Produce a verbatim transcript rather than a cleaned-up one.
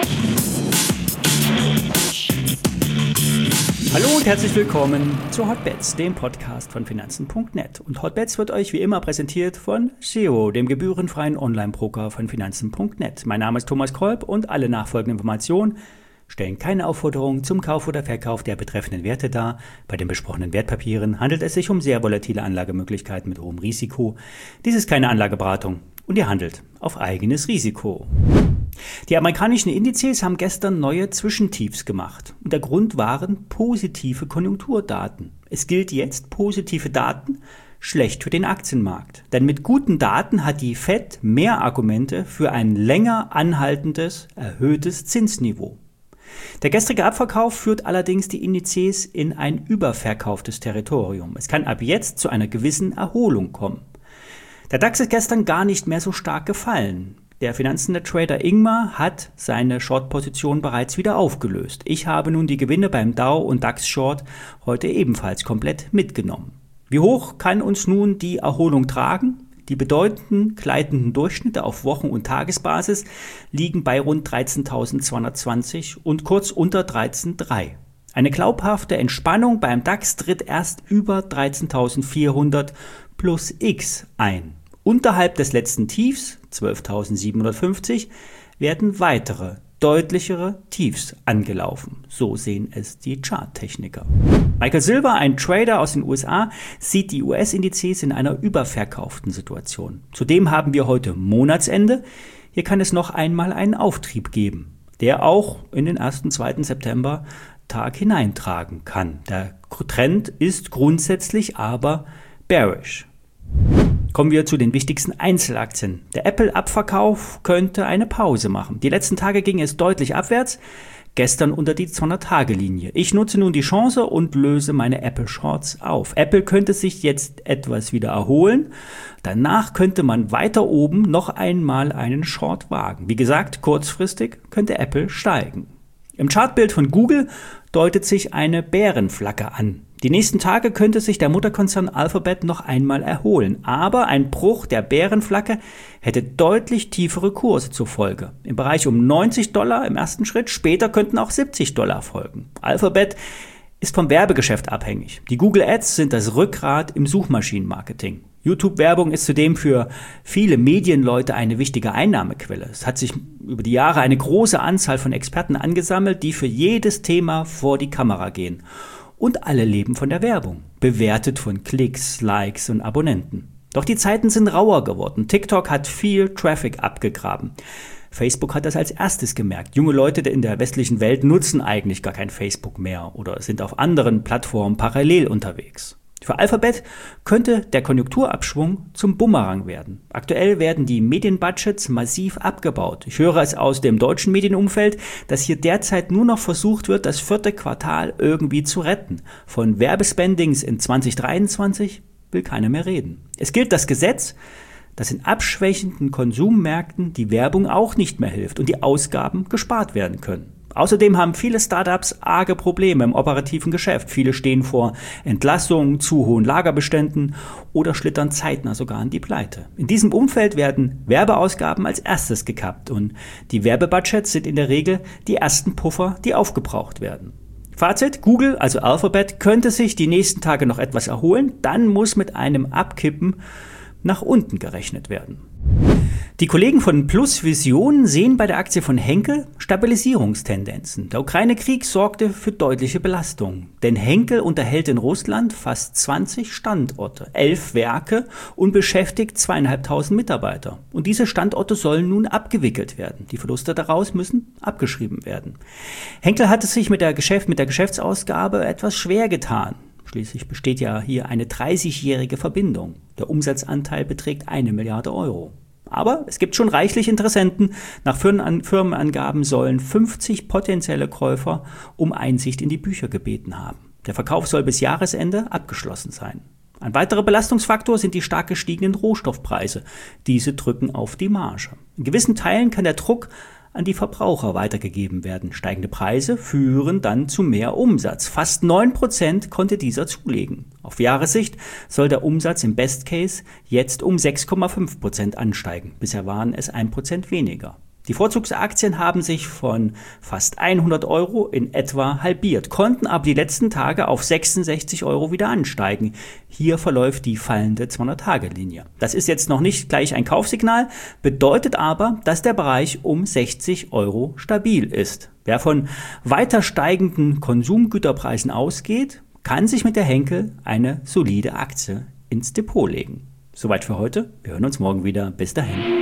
Hallo und herzlich willkommen zu Hotbets, dem Podcast von Finanzen Punkt net. Und Hotbets wird euch wie immer präsentiert von Xero, dem gebührenfreien Online-Broker von Finanzen Punkt net. Mein Name ist Thomas Kolb und alle nachfolgenden Informationen stellen keine Aufforderung zum Kauf oder Verkauf der betreffenden Werte dar. Bei den besprochenen Wertpapieren handelt es sich um sehr volatile Anlagemöglichkeiten mit hohem Risiko. Dies ist keine Anlageberatung und ihr handelt auf eigenes Risiko. Die amerikanischen Indizes haben gestern neue Zwischentiefs gemacht und der Grund waren positive Konjunkturdaten. Es gilt jetzt, positive Daten schlecht für den Aktienmarkt. Denn mit guten Daten hat die Fed mehr Argumente für ein länger anhaltendes, erhöhtes Zinsniveau. Der gestrige Abverkauf führt allerdings die Indizes in ein überverkauftes Territorium. Es kann ab jetzt zu einer gewissen Erholung kommen. Der DAX ist gestern gar nicht mehr so stark gefallen. Der Finanzen-Trader Ingmar hat seine Short-Position bereits wieder aufgelöst. Ich habe nun die Gewinne beim Dow und DAX Short heute ebenfalls komplett mitgenommen. Wie hoch kann uns nun die Erholung tragen? Die bedeutenden gleitenden Durchschnitte auf Wochen- und Tagesbasis liegen bei rund dreizehntausendzweihundertzwanzig und kurz unter dreizehn Komma drei. Eine glaubhafte Entspannung beim DAX tritt erst über dreizehntausendsvierhundert plus X ein. Unterhalb des letzten Tiefs, zwölftausendsiebenhundertfünfzig, werden weitere, deutlichere Tiefs angelaufen. So sehen es die Charttechniker. Michael Silver, ein Trader aus den U S A, sieht die U S-Indizes in einer überverkauften Situation. Zudem haben wir heute Monatsende. Hier kann es noch einmal einen Auftrieb geben, der auch in den ersten, zweiten September Tag hineintragen kann. Der Trend ist grundsätzlich aber bearish. Kommen wir zu den wichtigsten Einzelaktien. Der Apple-Abverkauf könnte eine Pause machen. Die letzten Tage ging es deutlich abwärts, gestern unter die zweihundert-Tage-Linie. Ich nutze nun die Chance und löse meine Apple-Shorts auf. Apple könnte sich jetzt etwas wieder erholen. Danach könnte man weiter oben noch einmal einen Short wagen. Wie gesagt, kurzfristig könnte Apple steigen. Im Chartbild von Google deutet sich eine Bärenflagge an. Die nächsten Tage könnte sich der Mutterkonzern Alphabet noch einmal erholen, aber ein Bruch der Bärenflagge hätte deutlich tiefere Kurse zur Folge. Im Bereich um neunzig Dollar im ersten Schritt, später könnten auch siebzig Dollar folgen. Alphabet ist vom Werbegeschäft abhängig. Die Google Ads sind das Rückgrat im Suchmaschinenmarketing. YouTube-Werbung ist zudem für viele Medienleute eine wichtige Einnahmequelle. Es hat sich über die Jahre eine große Anzahl von Experten angesammelt, die für jedes Thema vor die Kamera gehen. Und alle leben von der Werbung, bewertet von Klicks, Likes und Abonnenten. Doch die Zeiten sind rauer geworden. TikTok hat viel Traffic abgegraben. Facebook hat das als erstes gemerkt. Junge Leute in der westlichen Welt nutzen eigentlich gar kein Facebook mehr oder sind auf anderen Plattformen parallel unterwegs. Für Alphabet könnte der Konjunkturabschwung zum Bumerang werden. Aktuell werden die Medienbudgets massiv abgebaut. Ich höre es aus dem deutschen Medienumfeld, dass hier derzeit nur noch versucht wird, das vierte Quartal irgendwie zu retten. Von Werbespendings in zwanzig dreiundzwanzig will keiner mehr reden. Es gilt das Gesetz, dass in abschwächenden Konsummärkten die Werbung auch nicht mehr hilft und die Ausgaben gespart werden können. Außerdem haben viele Startups arge Probleme im operativen Geschäft. Viele stehen vor Entlassungen, zu hohen Lagerbeständen oder schlittern zeitnah sogar an die Pleite. In diesem Umfeld werden Werbeausgaben als erstes gekappt und die Werbebudgets sind in der Regel die ersten Puffer, die aufgebraucht werden. Fazit: Google, also Alphabet, könnte sich die nächsten Tage noch etwas erholen, dann muss mit einem Abkippen nach unten gerechnet werden. Die Kollegen von Plus Vision sehen bei der Aktie von Henkel Stabilisierungstendenzen. Der Ukraine-Krieg sorgte für deutliche Belastung, denn Henkel unterhält in Russland fast zwanzig Standorte, elf Werke und beschäftigt zweieinhalbtausend Mitarbeiter. Und diese Standorte sollen nun abgewickelt werden. Die Verluste daraus müssen abgeschrieben werden. Henkel hat es sich mit der, Geschäft, mit der Geschäftsausgabe etwas schwer getan. Schließlich besteht ja hier eine dreißigjährige Verbindung. Der Umsatzanteil beträgt eine Milliarde Euro. Aber es gibt schon reichlich Interessenten. Nach Firmenangaben sollen fünfzig potenzielle Käufer um Einsicht in die Bücher gebeten haben. Der Verkauf soll bis Jahresende abgeschlossen sein. Ein weiterer Belastungsfaktor sind die stark gestiegenen Rohstoffpreise. Diese drücken auf die Marge. In gewissen Teilen kann der Druck an die Verbraucher weitergegeben werden. Steigende Preise führen dann zu mehr Umsatz. Fast neun Prozent konnte dieser zulegen. Auf Jahressicht soll der Umsatz im Best Case jetzt um sechs Komma fünf Prozent ansteigen. Bisher waren es ein Prozent weniger. Die Vorzugsaktien haben sich von fast hundert Euro in etwa halbiert, konnten aber die letzten Tage auf sechsundsechzig Euro wieder ansteigen. Hier verläuft die fallende zweihundert-Tage-Linie. Das ist jetzt noch nicht gleich ein Kaufsignal, bedeutet aber, dass der Bereich um sechzig Euro stabil ist. Wer von weiter steigenden Konsumgüterpreisen ausgeht, kann sich mit der Henkel eine solide Aktie ins Depot legen. Soweit für heute. Wir hören uns morgen wieder. Bis dahin.